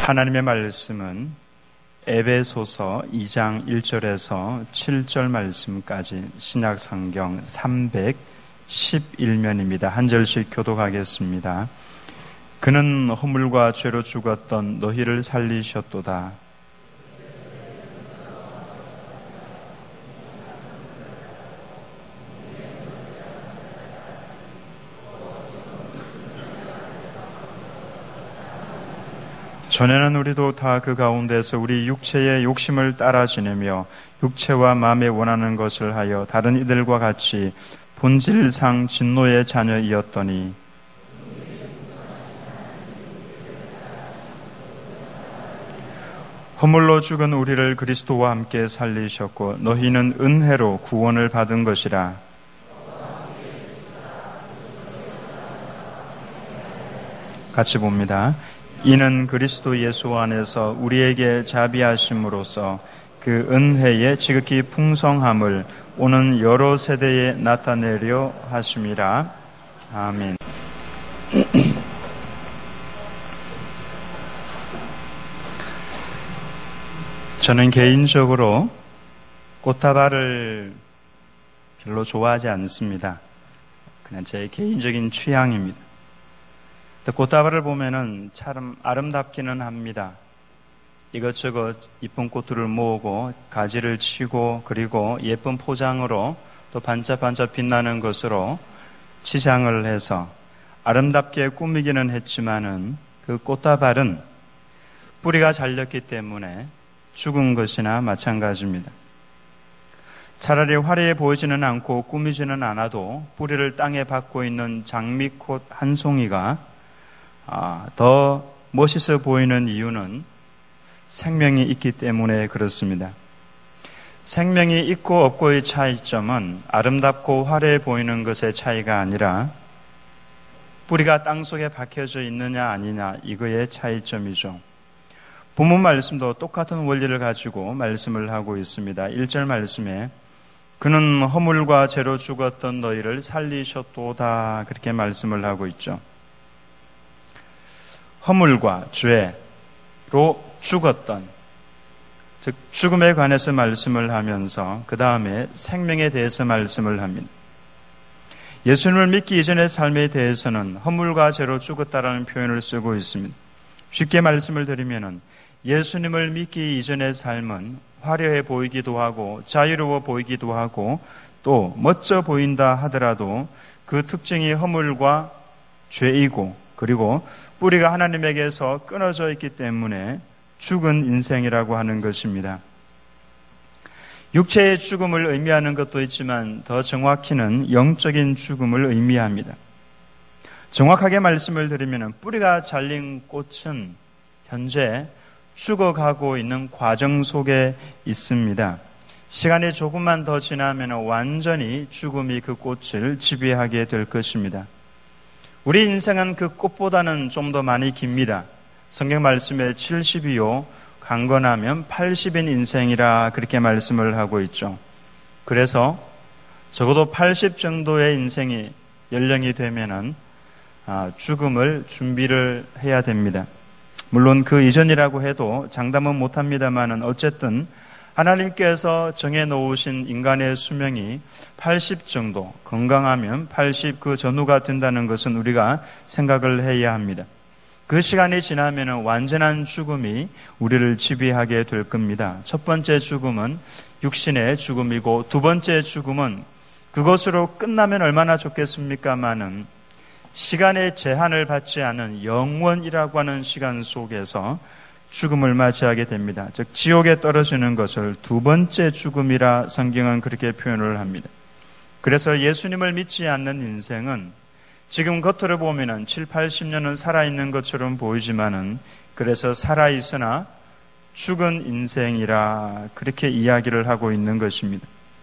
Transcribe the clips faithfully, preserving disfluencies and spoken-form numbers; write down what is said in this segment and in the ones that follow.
하나님의 말씀은 에베소서 이 장 일 절에서 칠 절 말씀까지 신약성경 삼백십일 면입니다. 한 절씩 교독하겠습니다. 그는 허물과 죄로 죽었던 너희를 살리셨도다. 전에는 우리도 다 그 가운데서 우리 육체의 욕심을 따라 지내며 육체와 마음에 원하는 것을 하여 다른 이들과 같이 본질상 진노의 자녀이었더니 허물로 죽은 우리를 그리스도와 함께 살리셨고 너희는 은혜로 구원을 받은 것이라. 같이 봅니다. 이는 그리스도 예수 안에서 우리에게 자비하심으로써 그 은혜의 지극히 풍성함을 오는 여러 세대에 나타내려 하심이라. 아멘. 저는 개인적으로 꽃다발을 별로 좋아하지 않습니다. 그냥 제 개인적인 취향입니다. 꽃다발을 보면은 참 아름답기는 합니다. 이것저것 이쁜 꽃들을 모으고 가지를 치고 그리고 예쁜 포장으로 또 반짝반짝 빛나는 것으로 치장을 해서 아름답게 꾸미기는 했지만은 그 꽃다발은 뿌리가 잘렸기 때문에 죽은 것이나 마찬가지입니다. 차라리 화려해 보이지는 않고 꾸미지는 않아도 뿌리를 땅에 박고 있는 장미꽃 한 송이가 아, 더 멋있어 보이는 이유는 생명이 있기 때문에 그렇습니다. 생명이 있고 없고의 차이점은 아름답고 화려해 보이는 것의 차이가 아니라 뿌리가 땅속에 박혀져 있느냐 아니냐 이거의 차이점이죠. 본문 말씀도 똑같은 원리를 가지고 말씀을 하고 있습니다. 일 절 말씀에 그는 허물과 죄로 죽었던 너희를 살리셨도다 그렇게 말씀을 하고 있죠. 허물과 죄로 죽었던, 즉 죽음에 관해서 말씀을 하면서 그 다음에 생명에 대해서 말씀을 합니다. 예수님을 믿기 이전의 삶에 대해서는 허물과 죄로 죽었다라는 표현을 쓰고 있습니다. 쉽게 말씀을 드리면은 예수님을 믿기 이전의 삶은 화려해 보이기도 하고 자유로워 보이기도 하고 또 멋져 보인다 하더라도 그 특징이 허물과 죄이고 그리고 뿌리가 하나님에게서 끊어져 있기 때문에 죽은 인생이라고 하는 것입니다. 육체의 죽음을 의미하는 것도 있지만 더 정확히는 영적인 죽음을 의미합니다. 정확하게 말씀을 드리면 뿌리가 잘린 꽃은 현재 죽어가고 있는 과정 속에 있습니다. 시간이 조금만 더 지나면 완전히 죽음이 그 꽃을 지배하게 될 것입니다. 우리 인생은 그 꽃보다는 좀 더 많이 깁니다. 성경 말씀에 칠십이요 강건하면 팔십인 인생이라 그렇게 말씀을 하고 있죠. 그래서 적어도 팔십 정도의 인생이 연령이 되면은 죽음을 준비를 해야 됩니다. 물론 그 이전이라고 해도 장담은 못합니다만은 어쨌든 하나님께서 정해놓으신 인간의 수명이 팔십 정도, 건강하면 팔십 그 전후가 된다는 것은 우리가 생각을 해야 합니다. 그 시간이 지나면 완전한 죽음이 우리를 지배하게 될 겁니다. 첫 번째 죽음은 육신의 죽음이고 두 번째 죽음은 그것으로 끝나면 얼마나 좋겠습니까마는 시간의 제한을 받지 않은 영원이라고 하는 시간 속에서 죽음을 맞이하게 됩니다. 즉 지옥에 떨어지는 것을 두 번째 죽음이라 성경은 그렇게 표현을 합니다. 그래서 예수님을 믿지 않는 인생은 지금 겉으로 보면은 칠, 팔십 년은 살아있는 것처럼 보이지만은 그래서 살아있으나 죽은 인생이라 그렇게 이야기를 하고 있는 것입니다.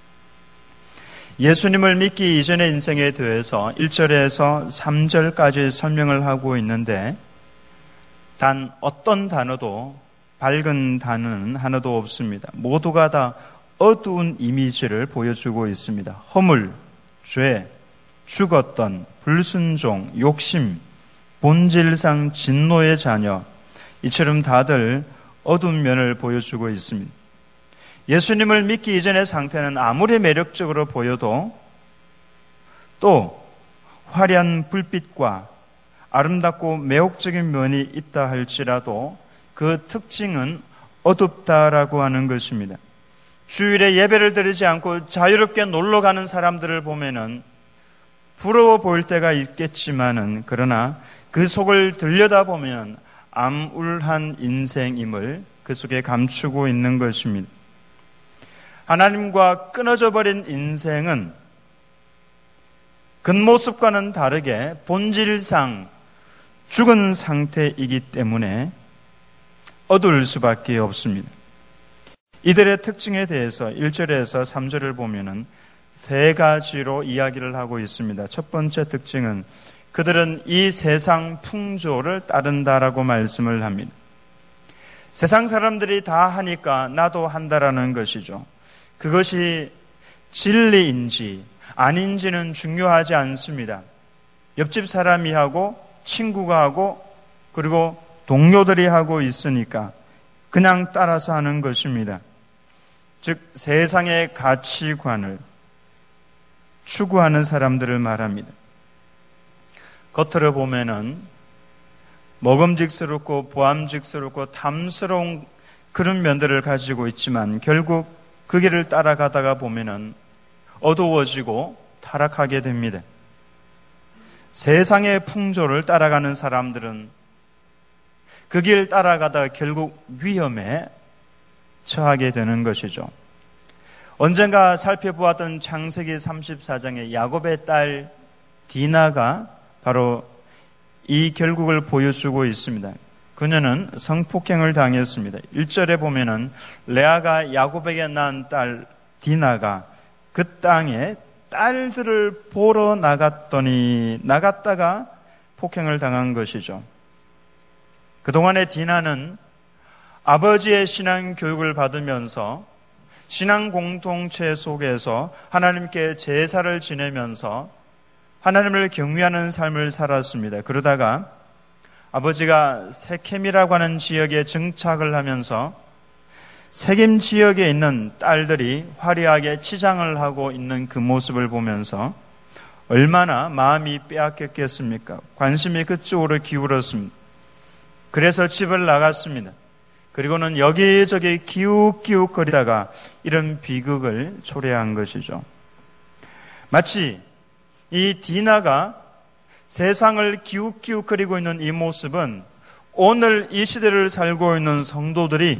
예수님을 믿기 이전의 인생에 대해서 일 절에서 삼 절까지 설명을 하고 있는데 단 어떤 단어도 밝은 단어는 하나도 없습니다. 모두가 다 어두운 이미지를 보여주고 있습니다. 허물, 죄, 죽었던, 불순종, 욕심, 본질상 진노의 자녀, 이처럼 다들 어두운 면을 보여주고 있습니다. 예수님을 믿기 이전의 상태는 아무리 매력적으로 보여도 또 화려한 불빛과 아름답고 매혹적인 면이 있다 할지라도 그 특징은 어둡다라고 하는 것입니다. 주일에 예배를 드리지 않고 자유롭게 놀러 가는 사람들을 보면은 부러워 보일 때가 있겠지만은 그러나 그 속을 들여다보면 암울한 인생임을 그 속에 감추고 있는 것입니다. 하나님과 끊어져 버린 인생은 겉모습과는 다르게 본질상 죽은 상태이기 때문에 어두울 수밖에 없습니다. 이들의 특징에 대해서 일 절에서 삼 절을 보면은 세 가지로 이야기를 하고 있습니다. 첫 번째 특징은 그들은 이 세상 풍조를 따른다라고 말씀을 합니다. 세상 사람들이 다 하니까 나도 한다라는 것이죠. 그것이 진리인지 아닌지는 중요하지 않습니다. 옆집 사람이 하고 친구가 하고 그리고 동료들이 하고 있으니까 그냥 따라서 하는 것입니다. 즉 세상의 가치관을 추구하는 사람들을 말합니다. 겉으로 보면은 먹음직스럽고 보암직스럽고 탐스러운 그런 면들을 가지고 있지만 결국 그 길을 따라가다가 보면은 어두워지고 타락하게 됩니다. 세상의 풍조를 따라가는 사람들은 그 길 따라가다가 결국 위험에 처하게 되는 것이죠. 언젠가 살펴보았던 창세기 삼십사 장의 야곱의 딸 디나가 바로 이 결국을 보여주고 있습니다. 그녀는 성폭행을 당했습니다. 일 절에 보면은 레아가 야곱에게 낳은 딸 디나가 그 땅에 딸들을 보러 나갔더니 나갔다가 폭행을 당한 것이죠. 그동안의 디나는 아버지의 신앙 교육을 받으면서 신앙 공동체 속에서 하나님께 제사를 지내면서 하나님을 경외하는 삶을 살았습니다. 그러다가 아버지가 세켐이라고 하는 지역에 정착을 하면서 세겜 지역에 있는 딸들이 화려하게 치장을 하고 있는 그 모습을 보면서 얼마나 마음이 빼앗겼겠습니까? 관심이 그쪽으로 기울었습니다. 그래서 집을 나갔습니다. 그리고는 여기저기 기웃기웃거리다가 이런 비극을 초래한 것이죠. 마치 이 디나가 세상을 기웃기웃거리고 있는 이 모습은 오늘 이 시대를 살고 있는 성도들이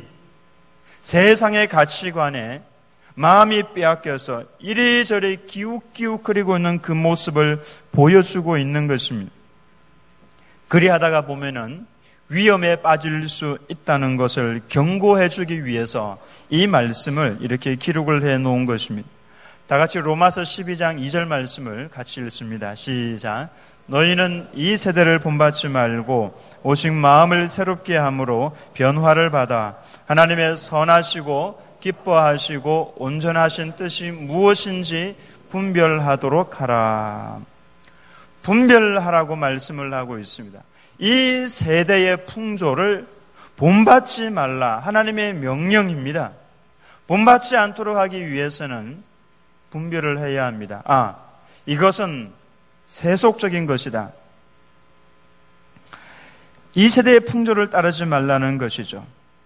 세상의 가치관에 마음이 빼앗겨서 이리저리 기웃기웃거리고 있는 그 모습을 보여주고 있는 것입니다. 그리하다가 보면은 위험에 빠질 수 있다는 것을 경고해 주기 위해서 이 말씀을 이렇게 기록을 해 놓은 것입니다. 다 같이 로마서 십이 장 이 절 말씀을 같이 읽습니다. 시작. 너희는 이 세대를 본받지 말고 오직 마음을 새롭게 함으로 변화를 받아 하나님의 선하시고 기뻐하시고 온전하신 뜻이 무엇인지 분별하도록 하라. 분별하라고 말씀을 하고 있습니다. 이 세대의 풍조를 본받지 말라. 하나님의 명령입니다. 본받지 않도록 하기 위해서는 분별을 해야 합니다. 아, 이것은 세속적인 것이다. 이 세대의 풍조를 따르지 말라는 것이죠.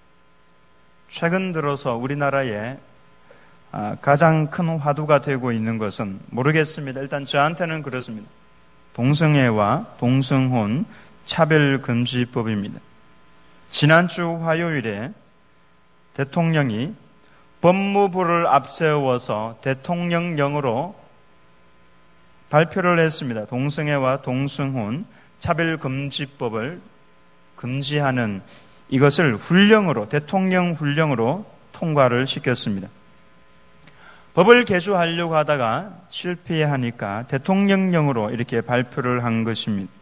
최근 들어서 우리나라에 가장 큰 화두가 되고 있는 것은 모르겠습니다. 일단 저한테는 그렇습니다. 동성애와 동성혼 차별금지법입니다. 지난주 화요일에 대통령이 법무부를 앞세워서 대통령령으로 발표를 했습니다. 동성애와 동성혼 차별금지법을 금지하는 이것을 훈령으로, 대통령 훈령으로 통과를 시켰습니다. 법을 개조하려고 하다가 실패하니까 대통령령으로 이렇게 발표를 한 것입니다.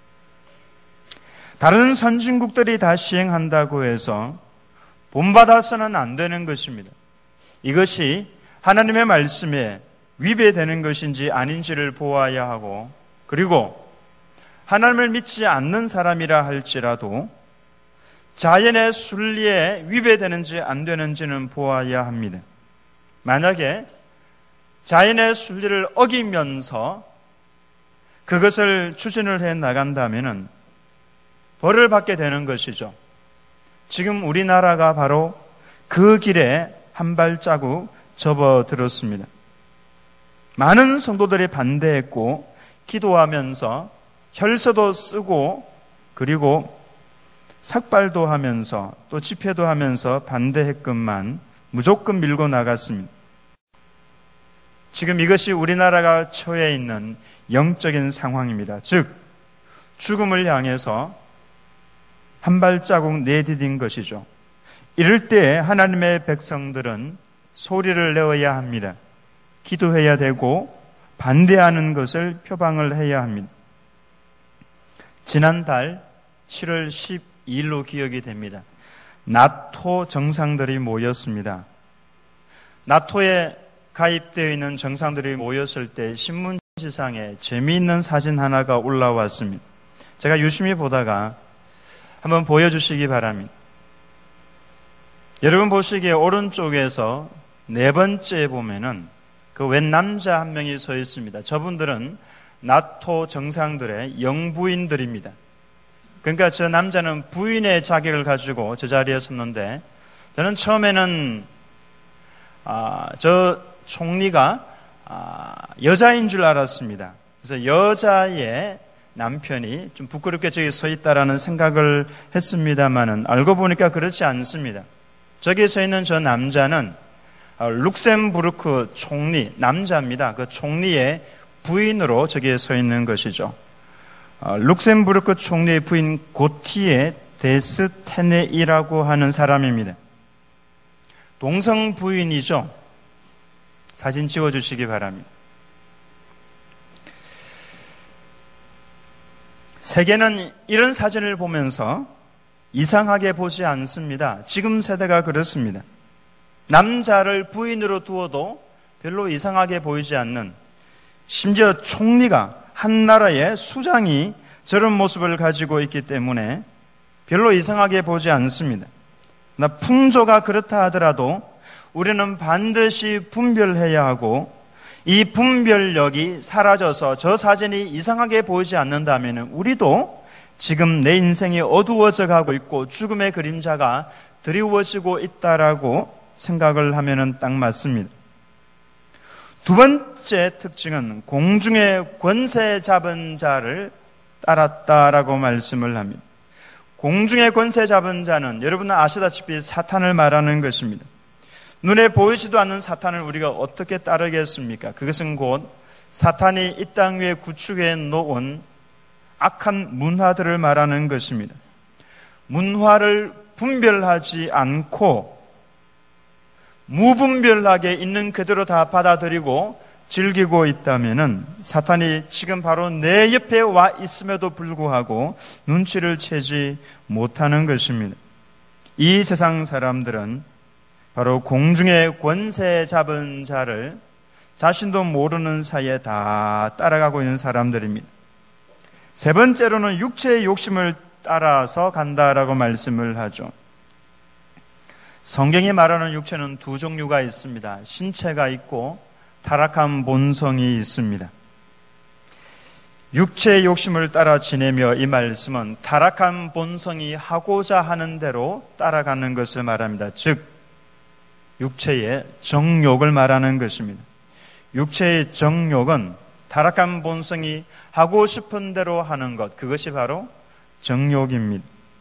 다른 선진국들이 다 시행한다고 해서 본받아서는 안 되는 것입니다. 이것이 하나님의 말씀에 위배되는 것인지 아닌지를 보아야 하고, 그리고 하나님을 믿지 않는 사람이라 할지라도 자연의 순리에 위배되는지 안 되는지는 보아야 합니다. 만약에 자연의 순리를 어기면서 그것을 추진을 해 나간다면 벌을 받게 되는 것이죠. 지금 우리나라가 바로 그 길에 한 발자국 접어들었습니다. 많은 성도들이 반대했고 기도하면서 혈서도 쓰고 그리고 삭발도 하면서 또 집회도 하면서 반대했건만 무조건 밀고 나갔습니다. 지금 이것이 우리나라가 처해 있는 영적인 상황입니다. 즉 죽음을 향해서 한 발자국 내디딘 것이죠. 이럴 때 하나님의 백성들은 소리를 내어야 합니다. 기도해야 되고 반대하는 것을 표방을 해야 합니다. 지난달 칠월 십이일로 기억이 됩니다. 나토 정상들이 모였습니다. 나토에 가입되어 있는 정상들이 모였을 때 신문지상에 재미있는 사진 하나가 올라왔습니다. 제가 유심히 보다가 한번 보여주시기 바랍니다. 여러분 보시기에 오른쪽에서 네 번째 보면은 그 웬 남자 한 명이 서 있습니다. 저분들은 나토 정상들의 영부인들입니다. 그러니까 저 남자는 부인의 자격을 가지고 저 자리에 섰는데 저는 처음에는 아, 저 총리가 아, 여자인 줄 알았습니다. 그래서 여자의 남편이 좀 부끄럽게 저기 서 있다라는 생각을 했습니다만은 알고 보니까 그렇지 않습니다. 저기 서 있는 저 남자는 룩셈부르크 총리, 남자입니다. 그 총리의 부인으로 저기에 서 있는 것이죠. 룩셈부르크 총리의 부인 고티에 데스테네이라고 하는 사람입니다. 동성 부인이죠. 사진 찍어주시기 바랍니다. 세계는 이런 사진을 보면서 이상하게 보지 않습니다. 지금 세대가 그렇습니다. 남자를 부인으로 두어도 별로 이상하게 보이지 않는, 심지어 총리가, 한 나라의 수장이 저런 모습을 가지고 있기 때문에 별로 이상하게 보지 않습니다. 나 풍조가 그렇다 하더라도 우리는 반드시 분별해야 하고, 이 분별력이 사라져서 저 사진이 이상하게 보이지 않는다면 우리도 지금 내 인생이 어두워져 가고 있고 죽음의 그림자가 드리워지고 있다라고 생각을 하면은 딱 맞습니다. 두 번째 특징은 공중의 권세 잡은 자를 따랐다라고 말씀을 합니다. 공중의 권세 잡은 자는 여러분은 아시다시피 사탄을 말하는 것입니다. 눈에 보이지도 않는 사탄을 우리가 어떻게 따르겠습니까? 그것은 곧 사탄이 이 땅 위에 구축해 놓은 악한 문화들을 말하는 것입니다. 문화를 분별하지 않고 무분별하게 있는 그대로 다 받아들이고 즐기고 있다면은 사탄이 지금 바로 내 옆에 와 있음에도 불구하고 눈치를 채지 못하는 것입니다. 이 세상 사람들은 바로 공중의 권세 잡은 자를 자신도 모르는 사이에 다 따라가고 있는 사람들입니다. 세 번째로는 육체의 욕심을 따라서 간다라고 말씀을 하죠. 성경이 말하는 육체는 두 종류가 있습니다. 신체가 있고 타락한 본성이 있습니다. 육체의 욕심을 따라 지내며 이 말씀은 타락한 본성이 하고자 하는 대로 따라가는 것을 말합니다. 즉 육체의 정욕을 말하는 것입니다. 육체의 정욕은 타락한 본성이 하고 싶은 대로 하는 것, 그것이 바로 정욕입니다.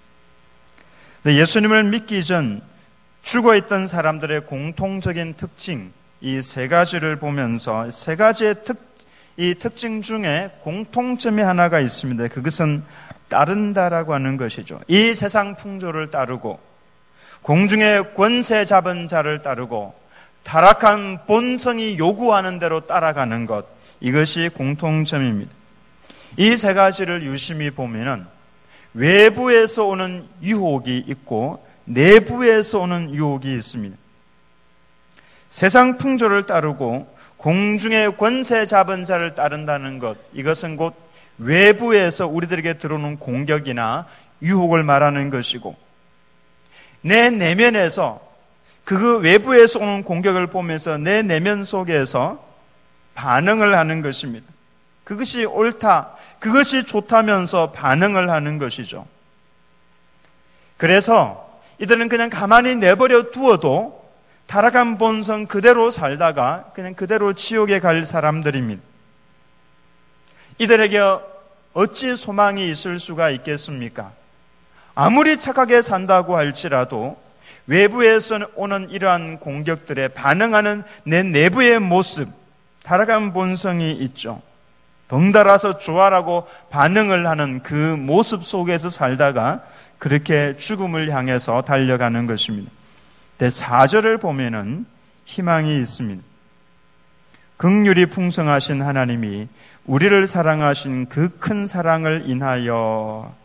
예수님을 믿기 전 죽어있던 사람들의 공통적인 특징, 이 세 가지를 보면서 세 가지의 특, 이 특징 중에 공통점이 하나가 있습니다. 그것은 따른다라고 하는 것이죠. 이 세상 풍조를 따르고 공중의 권세 잡은 자를 따르고 타락한 본성이 요구하는 대로 따라가는 것, 이것이 공통점입니다. 이 세 가지를 유심히 보면은 외부에서 오는 유혹이 있고 내부에서 오는 유혹이 있습니다. 세상 풍조를 따르고 공중의 권세 잡은 자를 따른다는 것, 이것은 곧 외부에서 우리들에게 들어오는 공격이나 유혹을 말하는 것이고, 내 내면에서 그 외부에서 오는 공격을 보면서 내 내면 속에서 반응을 하는 것입니다. 그것이 옳다, 그것이 좋다면서 반응을 하는 것이죠. 그래서 이들은 그냥 가만히 내버려 두어도 타락한 본성 그대로 살다가 그냥 그대로 지옥에 갈 사람들입니다. 이들에게 어찌 소망이 있을 수가 있겠습니까? 아무리 착하게 산다고 할지라도 외부에서 오는 이러한 공격들에 반응하는 내 내부의 모습, 타락한 본성이 있죠. 덩달아서 좋아라고 반응을 하는 그 모습 속에서 살다가 그렇게 죽음을 향해서 달려가는 것입니다. 근데 사 절을 보면은 희망이 있습니다. 긍휼이 풍성하신 하나님이 우리를 사랑하신 그 큰 사랑을 인하여.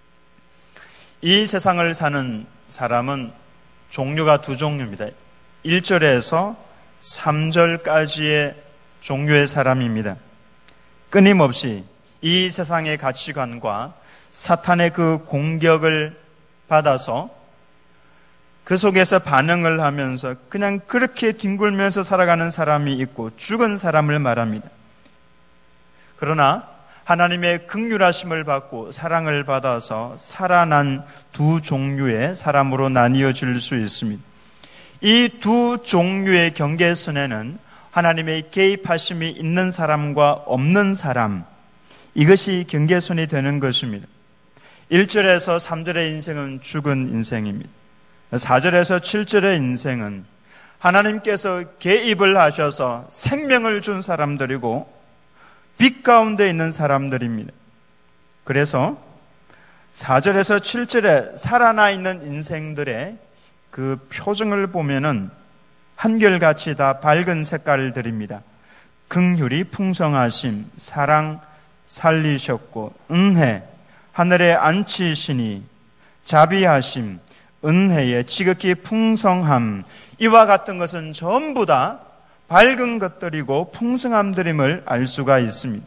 이 세상을 사는 사람은 종류가 두 종류입니다. 일 절에서 삼 절까지의 종류의 사람입니다. 끊임없이 이 세상의 가치관과 사탄의 그 공격을 받아서 그 속에서 반응을 하면서 그냥 그렇게 뒹굴면서 살아가는 사람이 있고 죽은 사람을 말합니다. 그러나 하나님의 긍휼하심을 받고 사랑을 받아서 살아난 두 종류의 사람으로 나뉘어질 수 있습니다. 이 두 종류의 경계선에는 하나님의 개입하심이 있는 사람과 없는 사람, 이것이 경계선이 되는 것입니다. 일 절에서 삼 절의 인생은 죽은 인생입니다. 사 절에서 칠 절의 인생은 하나님께서 개입을 하셔서 생명을 준 사람들이고 빛 가운데 있는 사람들입니다. 그래서 사 절에서 칠 절에 살아나 있는 인생들의 그 표정을 보면은 한결같이 다 밝은 색깔들입니다. 긍휼이 풍성하심, 사랑 살리셨고, 은혜, 하늘에 앉히시니, 자비하심, 은혜의 지극히 풍성함, 이와 같은 것은 전부 다 밝은 것들이고 풍성함들임을 알 수가 있습니다.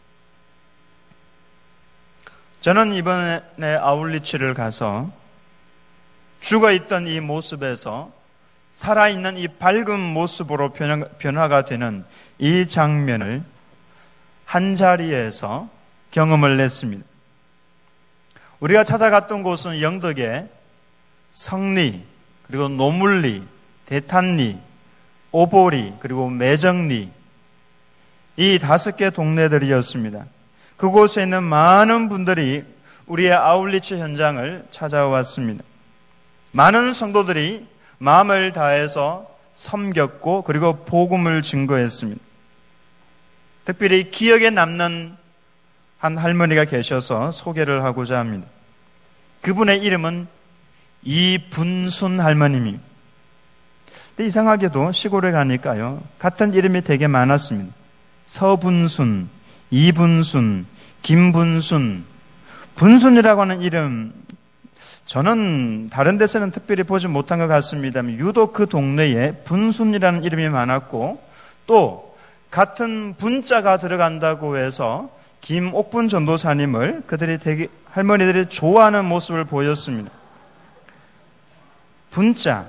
저는 이번에 아울리치를 가서 죽어있던 이 모습에서 살아있는 이 밝은 모습으로 변화가 되는 이 장면을 한 자리에서 경험을 했습니다. 우리가 찾아갔던 곳은 영덕의 성리, 그리고 노물리, 대탄리, 오보리, 그리고 매정리, 이 다섯 개 동네들이었습니다. 그곳에 있는 많은 분들이 우리의 아울리치 현장을 찾아왔습니다. 많은 성도들이 마음을 다해서 섬겼고 그리고 복음을 증거했습니다. 특별히 기억에 남는 한 할머니가 계셔서 소개를 하고자 합니다. 그분의 이름은 이분순 할머님입니다. 근데 이상하게도 시골에 가니까요, 같은 이름이 되게 많았습니다. 서분순, 이분순, 김분순, 분순이라고 하는 이름, 저는 다른 데서는 특별히 보지 못한 것 같습니다만 유독 그 동네에 분순이라는 이름이 많았고, 또 같은 분자가 들어간다고 해서 김옥분 전도사님을 그들이 되게 할머니들이 좋아하는 모습을 보였습니다. 분자.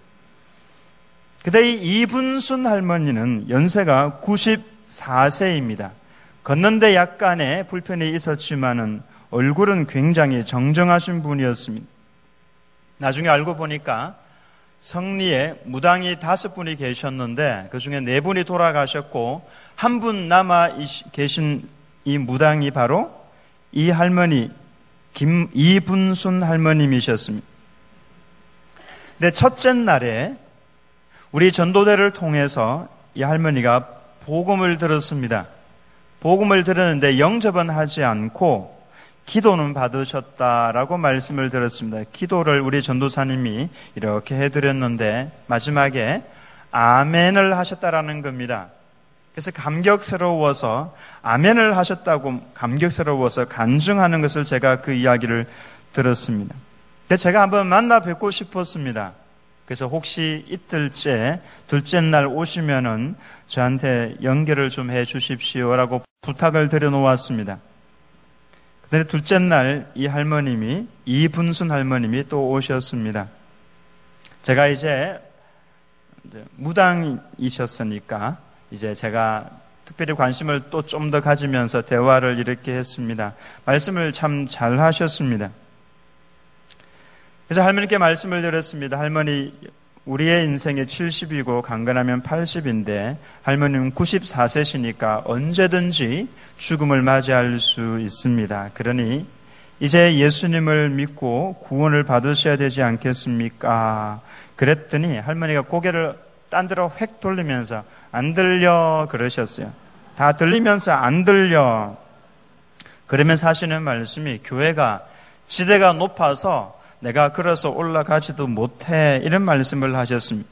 그때 이 이분순 할머니는 연세가 구십사 세입니다. 걷는데 약간의 불편이 있었지만은 얼굴은 굉장히 정정하신 분이었습니다. 나중에 알고 보니까 성리에 무당이 다섯 분이 계셨는데 그 중에 네 분이 돌아가셨고 한 분 남아 계신 이 무당이 바로 이 할머니 김 이분순 할머님이셨습니다. 근데 첫째 날에 우리 전도대를 통해서 이 할머니가 복음을 들었습니다. 복음을 들었는데 영접은 하지 않고 기도는 받으셨다라고 말씀을 들었습니다. 기도를 우리 전도사님이 이렇게 해드렸는데 마지막에 아멘을 하셨다라는 겁니다. 그래서 감격스러워서 아멘을 하셨다고 감격스러워서 간증하는 것을 제가 그 이야기를 들었습니다. 그래서 제가 한번 만나 뵙고 싶었습니다. 그래서 혹시 이틀째 둘째 날 오시면은 저한테 연결을 좀 해 주십시오라고 부탁을 드려놓았습니다. 근데 둘째 날 이 할머님이 이분순 할머님이 또 오셨습니다. 제가 이제 무당이셨으니까 이제 제가 특별히 관심을 또 좀 더 가지면서 대화를 이렇게 했습니다. 말씀을 참 잘 하셨습니다. 그래서 할머니께 말씀을 드렸습니다. 할머니, 우리의 인생이 칠십이고 강건하면 팔십인데 할머니는 구십사 세시니까 언제든지 죽음을 맞이할 수 있습니다. 그러니 이제 예수님을 믿고 구원을 받으셔야 되지 않겠습니까? 그랬더니 할머니가 고개를 딴 데로 획 돌리면서 안 들려 그러셨어요. 다 들리면서 안 들려. 그러면서 하시는 말씀이 교회가 지대가 높아서 내가 걸어서 올라가지도 못해, 이런 말씀을 하셨습니다.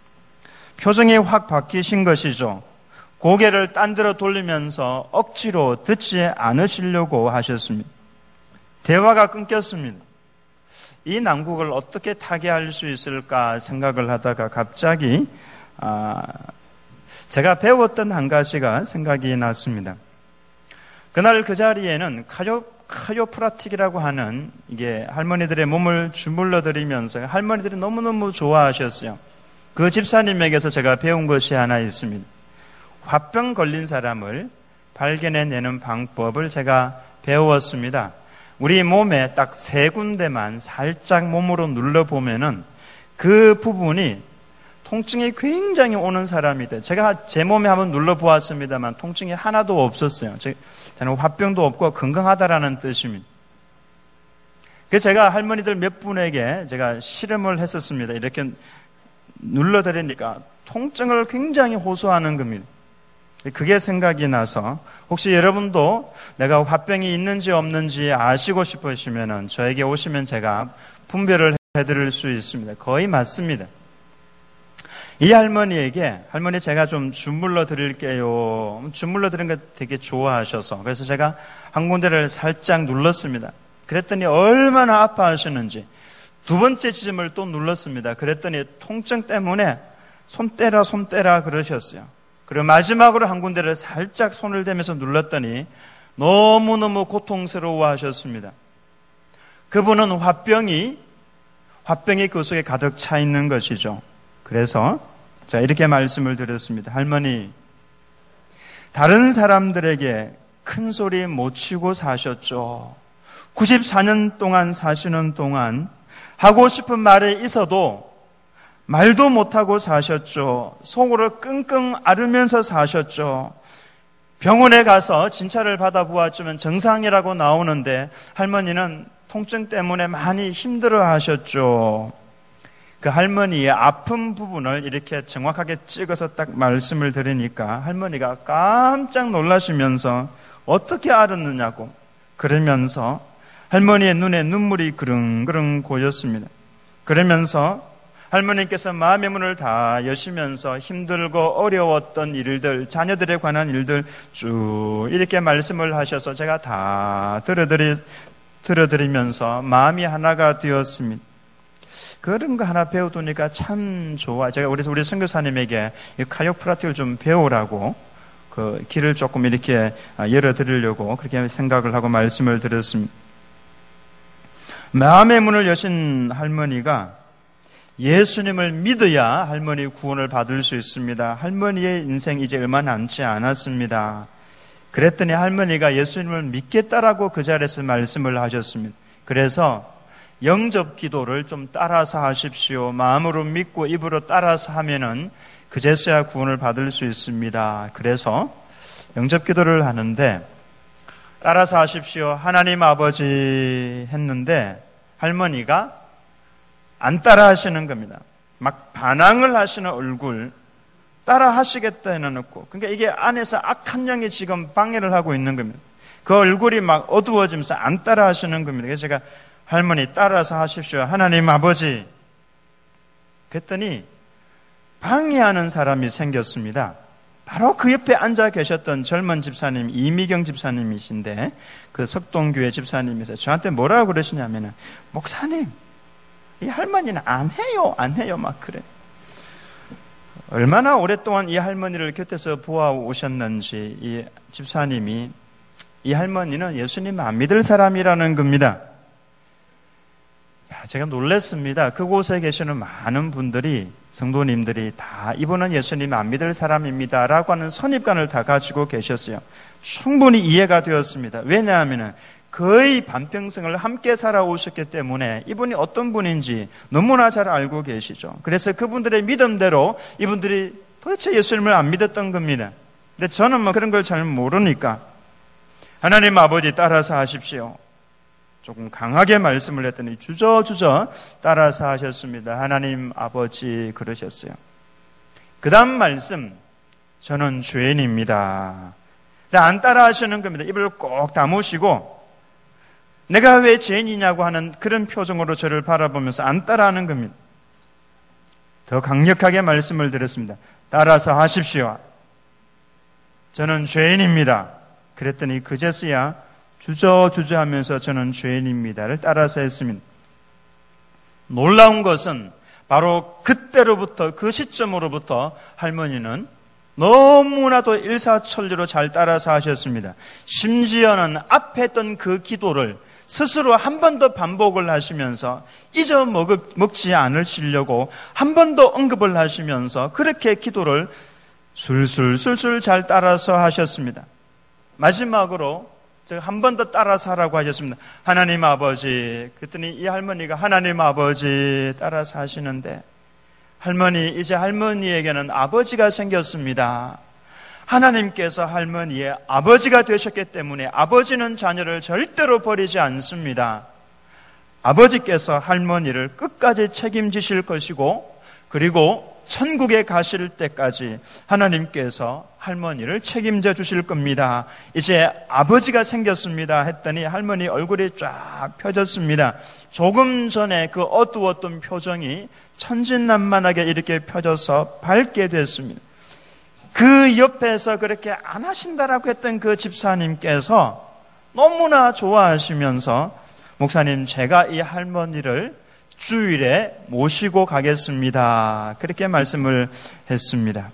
표정이 확 바뀌신 것이죠. 고개를 딴 데로 돌리면서 억지로 듣지 않으시려고 하셨습니다. 대화가 끊겼습니다. 이 난국을 어떻게 타개할 수 있을까 생각을 하다가 갑자기 아, 제가 배웠던 한 가지가 생각이 났습니다. 그날 그 자리에는 카요, 카요프라틱이라고 하는 이게 할머니들의 몸을 주물러 드리면서 할머니들이 너무너무 좋아하셨어요. 그 집사님에게서 제가 배운 것이 하나 있습니다. 화병 걸린 사람을 발견해내는 방법을 제가 배웠습니다. 우리 몸에 딱 세 군데만 살짝 몸으로 눌러보면은 그 부분이 통증이 굉장히 오는 사람이 돼. 제가 제 몸에 한번 눌러보았습니다만 통증이 하나도 없었어요. 저는 화병도 없고 건강하다라는 뜻입니다. 그래서 제가 할머니들 몇 분에게 제가 실험을 했었습니다. 이렇게 눌러드리니까 통증을 굉장히 호소하는 겁니다. 그게 생각이 나서 혹시 여러분도 내가 화병이 있는지 없는지 아시고 싶으시면 저에게 오시면 제가 분별을 해드릴 수 있습니다. 거의 맞습니다. 이 할머니에게 할머니 제가 좀 주물러 드릴게요. 주물러 드리는 거 되게 좋아하셔서 그래서 제가 한 군데를 살짝 눌렀습니다. 그랬더니 얼마나 아파하셨는지 두 번째 지점을 또 눌렀습니다. 그랬더니 통증 때문에 손 떼라 손 떼라 그러셨어요. 그리고 마지막으로 한 군데를 살짝 손을 대면서 눌렀더니 너무너무 고통스러워 하셨습니다. 그분은 화병이 화병이 그 속에 가득 차 있는 것이죠. 그래서 자 이렇게 말씀을 드렸습니다. 할머니, 다른 사람들에게 큰 소리 못 치고 사셨죠. 구십사 년 동안 사시는 동안 하고 싶은 말이 있어도 말도 못하고 사셨죠. 속으로 끙끙 앓으면서 사셨죠. 병원에 가서 진찰을 받아보았지만 정상이라고 나오는데 할머니는 통증 때문에 많이 힘들어 하셨죠. 그 할머니의 아픈 부분을 이렇게 정확하게 찍어서 딱 말씀을 드리니까 할머니가 깜짝 놀라시면서 어떻게 알았느냐고 그러면서 할머니의 눈에 눈물이 그릉그릉 고였습니다. 그러면서 할머니께서 마음의 문을 다 여시면서 힘들고 어려웠던 일들, 자녀들에 관한 일들 쭉 이렇게 말씀을 하셔서 제가 다 들어드리, 들어드리면서 마음이 하나가 되었습니다. 그런 거 하나 배워두니까 참 좋아. 제가 그래서 우리 선교사님에게 이 카요프라틱을 좀 배우라고 그 길을 조금 이렇게 열어드리려고 그렇게 생각을 하고 말씀을 드렸습니다. 마음의 문을 여신 할머니가 예수님을 믿어야 할머니 구원을 받을 수 있습니다. 할머니의 인생 이제 얼마 남지 않았습니다. 그랬더니 할머니가 예수님을 믿겠다라고 그 자리에서 말씀을 하셨습니다. 그래서 영접 기도를 좀 따라서 하십시오. 마음으로 믿고 입으로 따라서 하면은 그제서야 구원을 받을 수 있습니다. 그래서 영접 기도를 하는데 따라서 하십시오. 하나님 아버지 했는데 할머니가 안 따라 하시는 겁니다. 막 반항을 하시는 얼굴, 따라 하시겠다 해놓고, 그러니까 이게 안에서 악한 영이 지금 방해를 하고 있는 겁니다. 그 얼굴이 막 어두워지면서 안 따라 하시는 겁니다. 그래서 제가 할머니 따라서 하십시오. 하나님 아버지. 그랬더니 방해하는 사람이 생겼습니다. 바로 그 옆에 앉아 계셨던 젊은 집사님, 이미경 집사님이신데, 그 석동교회 집사님이세요. 저한테 뭐라고 그러시냐면은, 목사님, 이 할머니는 안 해요, 안 해요, 막 그래. 얼마나 오랫동안 이 할머니를 곁에서 보아오셨는지 이 집사님이 이 할머니는 예수님 안 믿을 사람이라는 겁니다. 제가 놀랐습니다. 그곳에 계시는 많은 분들이, 성도님들이 다 이분은 예수님 안 믿을 사람입니다 라고 하는 선입관을 다 가지고 계셨어요. 충분히 이해가 되었습니다. 왜냐하면 거의 반평생을 함께 살아오셨기 때문에 이분이 어떤 분인지 너무나 잘 알고 계시죠. 그래서 그분들의 믿음대로 이분들이 도대체 예수님을 안 믿었던 겁니다. 근데 저는 뭐 그런 걸 잘 모르니까 하나님 아버지 따라서 하십시오. 조금 강하게 말씀을 했더니 주저주저 따라서 하셨습니다. 하나님 아버지 그러셨어요. 그 다음 말씀, 저는 죄인입니다. 근데 안 따라 하시는 겁니다. 입을 꼭 다무시고 내가 왜 죄인이냐고 하는 그런 표정으로 저를 바라보면서 안 따라 하는 겁니다. 더 강력하게 말씀을 드렸습니다. 따라서 하십시오. 저는 죄인입니다. 그랬더니 그제서야 주저주저 하면서 저는 죄인입니다를 따라서 했습니다. 놀라운 것은 바로 그때로부터, 그 시점으로부터 할머니는 너무나도 일사천리로 잘 따라서 하셨습니다. 심지어는 앞에 했던 그 기도를 스스로 한 번 더 반복을 하시면서 잊어먹지 않으시려고 한 번 더 언급을 하시면서 그렇게 기도를 술술술술 잘 따라서 하셨습니다. 마지막으로 한 번 더 따라서 하라고 하셨습니다. 하나님 아버지. 그랬더니 이 할머니가 하나님 아버지 따라서 하시는데 할머니, 이제 할머니에게는 아버지가 생겼습니다. 하나님께서 할머니의 아버지가 되셨기 때문에 아버지는 자녀를 절대로 버리지 않습니다. 아버지께서 할머니를 끝까지 책임지실 것이고 그리고 천국에 가실 때까지 하나님께서 할머니를 책임져 주실 겁니다. 이제 아버지가 생겼습니다 했더니 할머니 얼굴이 쫙 펴졌습니다. 조금 전에 그 어두웠던 표정이 천진난만하게 이렇게 펴져서 밝게 됐습니다. 그 옆에서 그렇게 안 하신다라고 했던 그 집사님께서 너무나 좋아하시면서 목사님, 제가 이 할머니를 주일에 모시고 가겠습니다. 그렇게 말씀을 했습니다.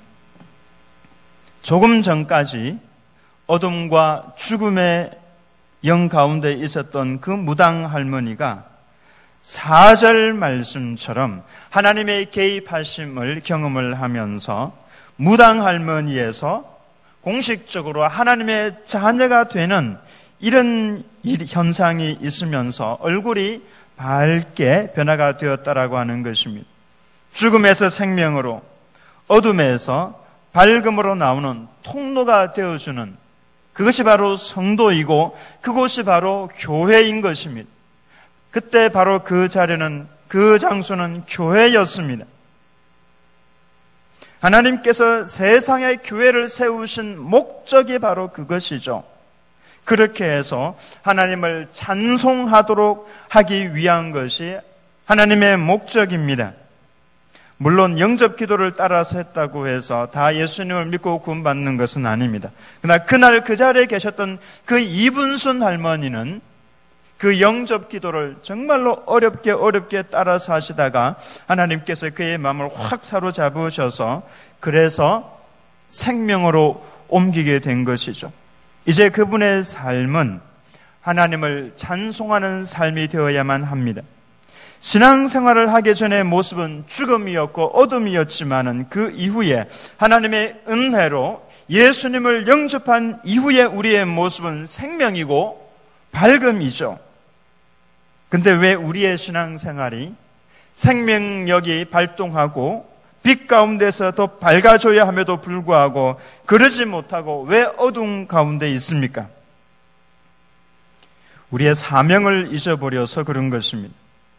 조금 전까지 어둠과 죽음의 영 가운데 있었던 그 무당 할머니가 사 절 말씀처럼 하나님의 개입하심을 경험을 하면서 무당 할머니에서 공식적으로 하나님의 자녀가 되는 이런 현상이 있으면서 얼굴이 밝게 변화가 되었다라고 하는 것입니다. 죽음에서 생명으로, 어둠에서 밝음으로 나오는 통로가 되어주는 그것이 바로 성도이고 그곳이 바로 교회인 것입니다. 그때 바로 그 자리는, 그 장소는 교회였습니다. 하나님께서 세상에 교회를 세우신 목적이 바로 그것이죠. 그렇게 해서 하나님을 찬송하도록 하기 위한 것이 하나님의 목적입니다. 물론 영접 기도를 따라서 했다고 해서 다 예수님을 믿고 구원받는 것은 아닙니다. 그러나 그날 그 자리에 계셨던 그 이분순 할머니는 그 영접 기도를 정말로 어렵게 어렵게 따라서 하시다가 하나님께서 그의 마음을 확 사로잡으셔서 그래서 생명으로 옮기게 된 것이죠. 이제 그분의 삶은 하나님을 찬송하는 삶이 되어야만 합니다. 신앙생활을 하기 전의 모습은 죽음이었고 어둠이었지만은 그 이후에 하나님의 은혜로 예수님을 영접한 이후에 우리의 모습은 생명이고 밝음이죠. 근데 왜 우리의 신앙생활이 생명력이 발동하고 빛 가운데서 더 밝아져야 함에도 불구하고 그러지 못하고 왜 어둠 가운데 있습니까? 우리의 사명을 잊어버려서 그런 것입니다.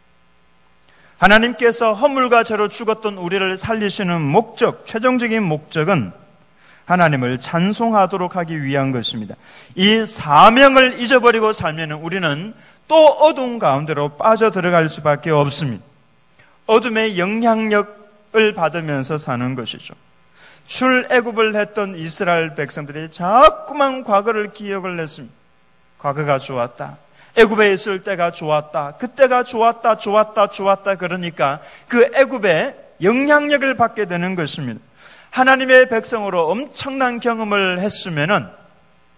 하나님께서 허물과 죄로 죽었던 우리를 살리시는 목적, 최종적인 목적은 하나님을 찬송하도록 하기 위한 것입니다. 이 사명을 잊어버리고 살면 우리는 또 어둠 가운데로 빠져들어갈 수밖에 없습니다. 어둠의 영향력을 받으면서 사는 것이죠. 출애굽을 했던 이스라엘 백성들이 자꾸만 과거를 기억을 했습니다. 과거가 좋았다. 애굽에 있을 때가 좋았다. 그때가 좋았다, 좋았다, 좋았다. 그러니까 그 애굽의 영향력을 받게 되는 것입니다. 하나님의 백성으로 엄청난 경험을 했으면은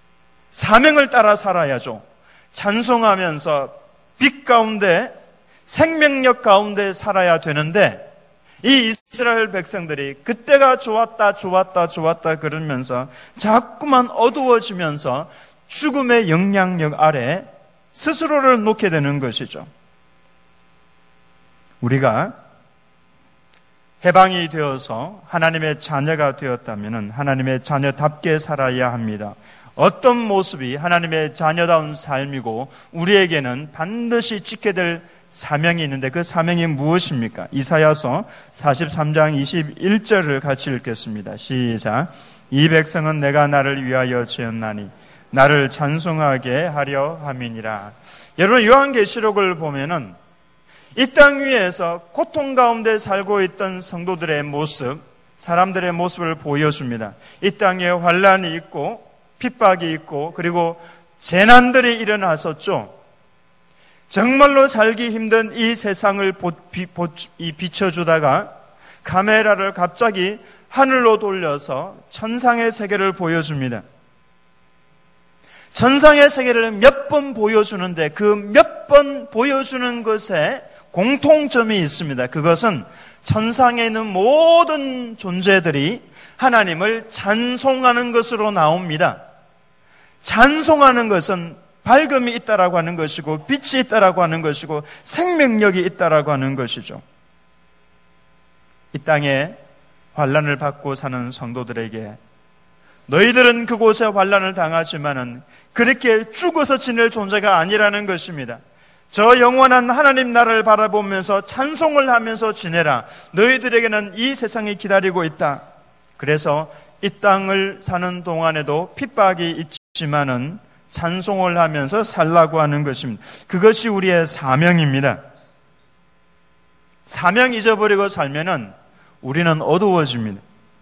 사명을 따라 살아야죠. 찬송하면서 빛 가운데 생명력 가운데 살아야 되는데 이 이스라엘 백성들이 그때가 좋았다 좋았다 좋았다 그러면서 자꾸만 어두워지면서 죽음의 영향력 아래 스스로를 놓게 되는 것이죠. 우리가 해방이 되어서 하나님의 자녀가 되었다면 하나님의 자녀답게 살아야 합니다. 어떤 모습이 하나님의 자녀다운 삶이고 우리에게는 반드시 지켜야 될 사명이 있는데 그 사명이 무엇입니까? 이사야서 사십삼 장 이십일 절을 같이 읽겠습니다. 시작. 이 백성은 내가 나를 위하여 지었나니 나를 찬송하게 하려 함이니라. 여러분, 요한계시록을 보면은 이 땅 위에서 고통 가운데 살고 있던 성도들의 모습, 사람들의 모습을 보여줍니다. 이 땅에 환란이 있고 핍박이 있고 그리고 재난들이 일어났었죠. 정말로 살기 힘든 이 세상을 비춰주다가 카메라를 갑자기 하늘로 돌려서 천상의 세계를 보여줍니다. 천상의 세계를 몇 번 보여주는데 그 몇 번 보여주는 것에 공통점이 있습니다. 그것은 천상에 있는 모든 존재들이 하나님을 찬송하는 것으로 나옵니다. 찬송하는 것은 밝음이 있다라고 하는 것이고 빛이 있다라고 하는 것이고 생명력이 있다라고 하는 것이죠. 이 땅에 환난을 받고 사는 성도들에게 너희들은 그곳에 환난을 당하지만은 그렇게 죽어서 지낼 존재가 아니라는 것입니다. 저 영원한 하나님 나라를 바라보면서 찬송을 하면서 지내라. 너희들에게는 이 세상이 기다리고 있다. 그래서 이 땅을 사는 동안에도 핍박이 있지만은 찬송을 하면서 살라고 하는 것입니다. 그것이 우리의 사명입니다. 사명 잊어버리고 살면은 우리는 어두워집니다.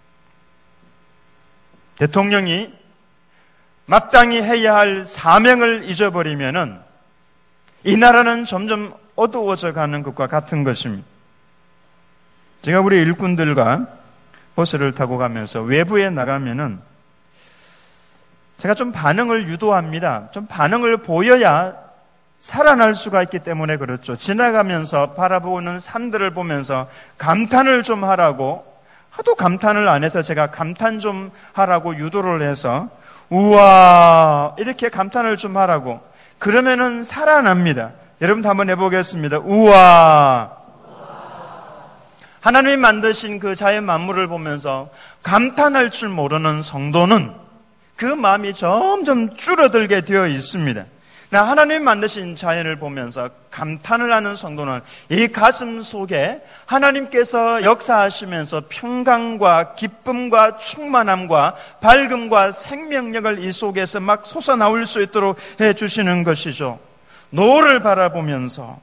대통령이 마땅히 해야 할 사명을 잊어버리면은 이 나라는 점점 어두워져 가는 것과 같은 것입니다. 제가 우리 일꾼들과 버스를 타고 가면서 외부에 나가면은 제가 좀 반응을 유도합니다. 좀 반응을 보여야 살아날 수가 있기 때문에 그렇죠. 지나가면서 바라보는 산들을 보면서 감탄을 좀 하라고, 하도 감탄을 안 해서 제가 감탄 좀 하라고 유도를 해서 우와 이렇게 감탄을 좀 하라고, 그러면은 살아납니다. 여러분도 한번 해보겠습니다. 우와. 하나님이 만드신 그 자연 만물을 보면서 감탄할 줄 모르는 성도는 그 마음이 점점 줄어들게 되어 있습니다. 나 하나님 만드신 자연을 보면서 감탄을 하는 성도는 이 가슴 속에 하나님께서 역사하시면서 평강과 기쁨과 충만함과 밝음과 생명력을 이 속에서 막 솟아나올 수 있도록 해주시는 것이죠. 노을을 바라보면서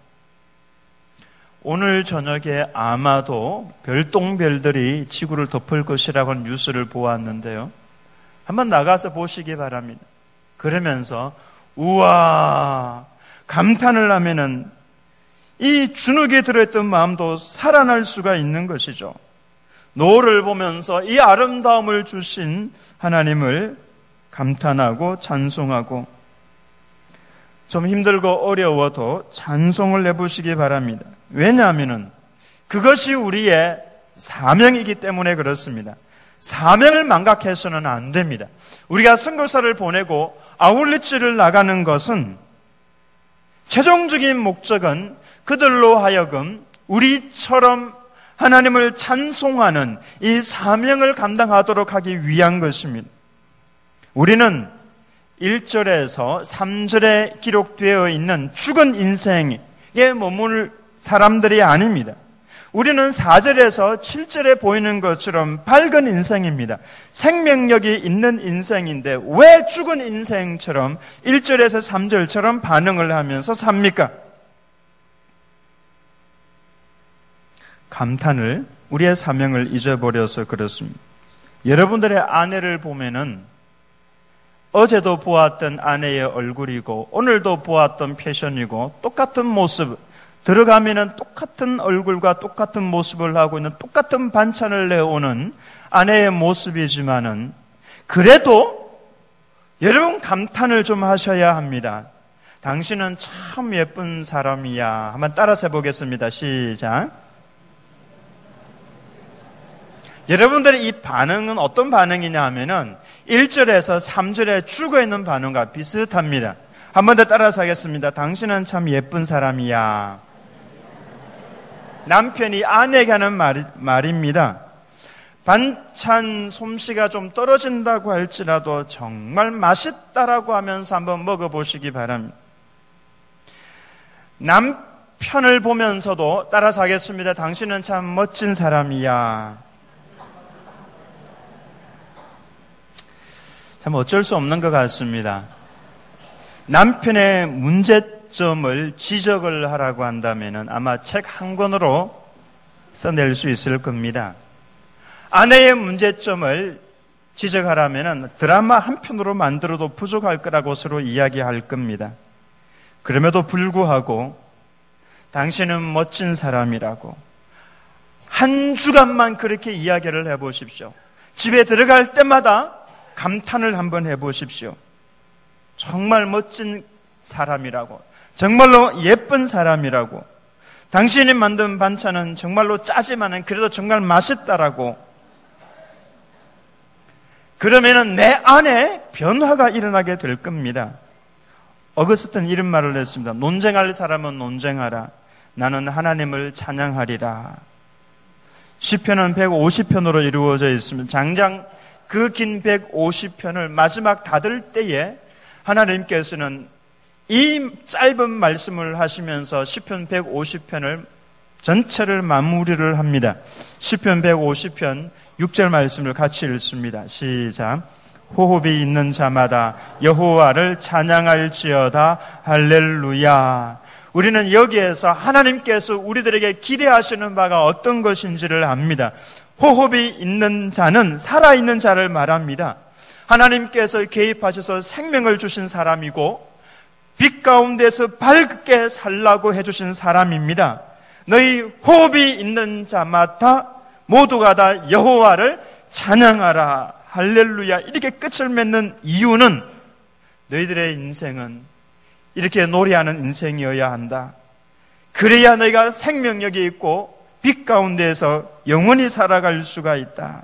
오늘 저녁에 아마도 별똥별들이 지구를 덮을 것이라고 하는 뉴스를 보았는데요. 한번 나가서 보시기 바랍니다. 그러면서 우와 감탄을 하면은 이 주눅에 들어있던 마음도 살아날 수가 있는 것이죠. 노을을 보면서 이 아름다움을 주신 하나님을 감탄하고 찬송하고, 좀 힘들고 어려워도 찬송을 해보시기 바랍니다. 왜냐하면은 그것이 우리의 사명이기 때문에 그렇습니다. 사명을 망각해서는 안 됩니다. 우리가 선교사를 보내고 아울리치를 나가는 것은 최종적인 목적은 그들로 하여금 우리처럼 하나님을 찬송하는 이 사명을 감당하도록 하기 위한 것입니다. 우리는 일 절에서 삼 절에 기록되어 있는 죽은 인생에 머물 사람들이 아닙니다. 우리는 사 절에서 칠 절에 보이는 것처럼 밝은 인생입니다. 생명력이 있는 인생인데 왜 죽은 인생처럼 일 절에서 삼 절처럼 반응을 하면서 삽니까? 감탄을, 우리의 사명을 잊어버려서 그렇습니다. 여러분들의 아내를 보면은 어제도 보았던 아내의 얼굴이고 오늘도 보았던 패션이고 똑같은 모습, 들어가면은 똑같은 얼굴과 똑같은 모습을 하고 있는 똑같은 반찬을 내오는 아내의 모습이지만은 그래도 여러분 감탄을 좀 하셔야 합니다. 당신은 참 예쁜 사람이야. 한번 따라서 해보겠습니다. 시작. 여러분들의 이 반응은 어떤 반응이냐 하면은 일 절에서 삼 절에 죽어있는 반응과 비슷합니다. 한 번 더 따라서 하겠습니다. 당신은 참 예쁜 사람이야. 남편이 아내에게 하는 말, 말입니다. 반찬 솜씨가 좀 떨어진다고 할지라도 정말 맛있다라고 하면서 한번 먹어보시기 바랍니다. 남편을 보면서도 따라서 하겠습니다. 당신은 참 멋진 사람이야. 참 어쩔 수 없는 것 같습니다. 남편의 문제점을 지적을 하라고 한다면 아마 책 한 권으로 써낼 수 있을 겁니다. 아내의 문제점을 지적하라면 드라마 한 편으로 만들어도 부족할 거라고 서로 이야기할 겁니다. 그럼에도 불구하고 당신은 멋진 사람이라고 한 주간만 그렇게 이야기를 해보십시오. 집에 들어갈 때마다 감탄을 한번 해보십시오. 정말 멋진 사람이라고, 정말로 예쁜 사람이라고, 당신이 만든 반찬은 정말로 짜지만은 그래도 정말 맛있다라고. 그러면은 내 안에 변화가 일어나게 될 겁니다. 어거스틴 이런 말을 했습니다. 논쟁할 사람은 논쟁하라. 나는 하나님을 찬양하리라. 시편은 백오십 편으로 이루어져 있습니다. 장장 그 긴 백오십 편을 마지막 닫을 때에 하나님께서는 이 짧은 말씀을 하시면서 시편 백오십 편을 전체를 마무리를 합니다. 시편 백오십 편 육 절 말씀을 같이 읽습니다. 시작. 호흡이 있는 자마다 여호와를 찬양할지어다. 할렐루야. 우리는 여기에서 하나님께서 우리들에게 기대하시는 바가 어떤 것인지를 압니다. 호흡이 있는 자는 살아있는 자를 말합니다. 하나님께서 개입하셔서 생명을 주신 사람이고 빛 가운데서 밝게 살라고 해주신 사람입니다. 너희 호흡이 있는 자마다 모두가 다 여호와를 찬양하라. 할렐루야. 이렇게 끝을 맺는 이유는 너희들의 인생은 이렇게 노래하는 인생이어야 한다. 그래야 너희가 생명력이 있고 빛 가운데에서 영원히 살아갈 수가 있다.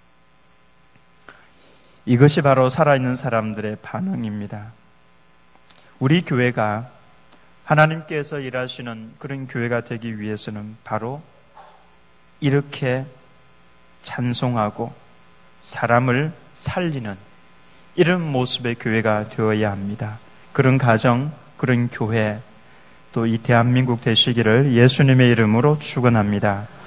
이것이 바로 살아있는 사람들의 반응입니다. 우리 교회가 하나님께서 일하시는 그런 교회가 되기 위해서는 바로 이렇게 찬송하고 사람을 살리는 이런 모습의 교회가 되어야 합니다. 그런 가정, 그런 교회, 또 이 대한민국 되시기를 예수님의 이름으로 축원합니다.